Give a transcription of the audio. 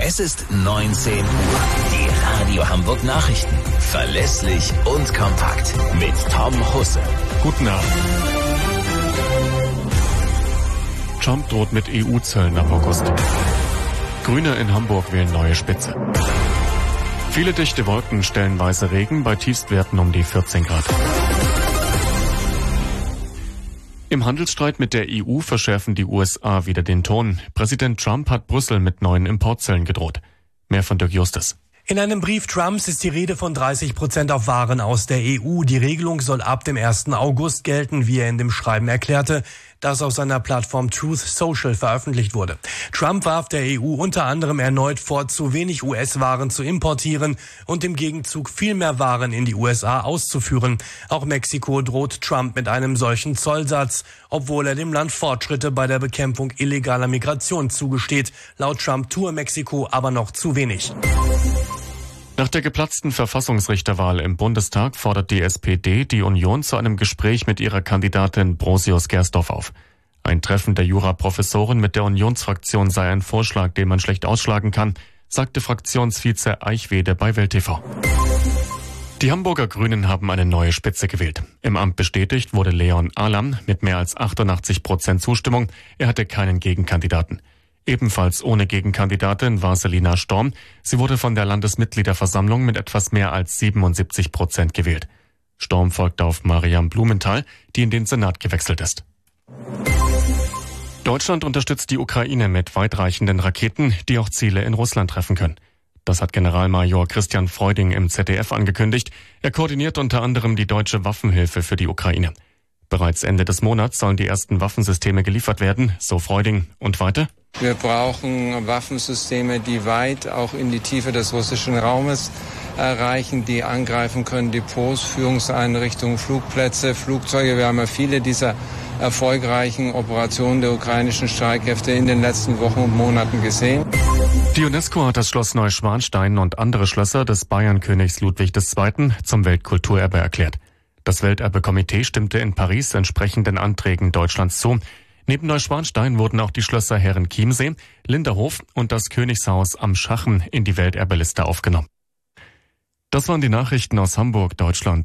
Es ist 19 Uhr. Die Radio Hamburg Nachrichten. Verlässlich und kompakt. Mit Tom Husse. Guten Abend. Trump droht mit EU-Zöllen ab August. Grüne in Hamburg wählen neue Spitze. Viele dichte Wolken, stellenweise Regen bei Tiefstwerten um die 14 Grad. Im Handelsstreit mit der EU verschärfen die USA wieder den Ton. Präsident Trump hat Brüssel mit neuen Importzöllen gedroht. Mehr von Dirk Justus. In einem Brief Trumps ist die Rede von 30% auf Waren aus der EU. Die Regelung soll ab dem 1. August gelten, wie er in dem Schreiben erklärte, das auf seiner Plattform Truth Social veröffentlicht wurde. Trump warf der EU unter anderem erneut vor, zu wenig US-Waren zu importieren und im Gegenzug viel mehr Waren in die USA auszuführen. Auch Mexiko droht Trump mit einem solchen Zollsatz, obwohl er dem Land Fortschritte bei der Bekämpfung illegaler Migration zugesteht. Laut Trump tue Mexiko aber noch zu wenig. Nach der geplatzten Verfassungsrichterwahl im Bundestag fordert die SPD die Union zu einem Gespräch mit ihrer Kandidatin Brosius-Gersdorf auf. Ein Treffen der Juraprofessorin mit der Unionsfraktion sei ein Vorschlag, den man schlecht ausschlagen kann, sagte Fraktionsvize Eichwede bei Welt TV. Die Hamburger Grünen haben eine neue Spitze gewählt. Im Amt bestätigt wurde Leon Alam mit mehr als 88% Zustimmung. Er hatte keinen Gegenkandidaten. Ebenfalls ohne Gegenkandidatin war Selina Storm. Sie wurde von der Landesmitgliederversammlung mit etwas mehr als 77% gewählt. Storm folgte auf Mariam Blumenthal, die in den Senat gewechselt ist. Deutschland unterstützt die Ukraine mit weitreichenden Raketen, die auch Ziele in Russland treffen können. Das hat Generalmajor Christian Freuding im ZDF angekündigt. Er koordiniert unter anderem die deutsche Waffenhilfe für die Ukraine. Bereits Ende des Monats sollen die ersten Waffensysteme geliefert werden, so Freuding. Und weiter? Wir brauchen Waffensysteme, die weit auch in die Tiefe des russischen Raumes erreichen, die angreifen können, Depots, Führungseinrichtungen, Flugplätze, Flugzeuge. Wir haben ja viele dieser erfolgreichen Operationen der ukrainischen Streitkräfte in den letzten Wochen und Monaten gesehen. Die UNESCO hat das Schloss Neuschwanstein und andere Schlösser des Bayernkönigs Ludwig II. Zum Weltkulturerbe erklärt. Das Welterbekomitee stimmte in Paris entsprechenden Anträgen Deutschlands zu. Neben Neuschwanstein wurden auch die Schlösser Herrenchiemsee, Linderhof und das Königshaus am Schachen in die Welterbeliste aufgenommen. Das waren die Nachrichten aus Hamburg, Deutschland.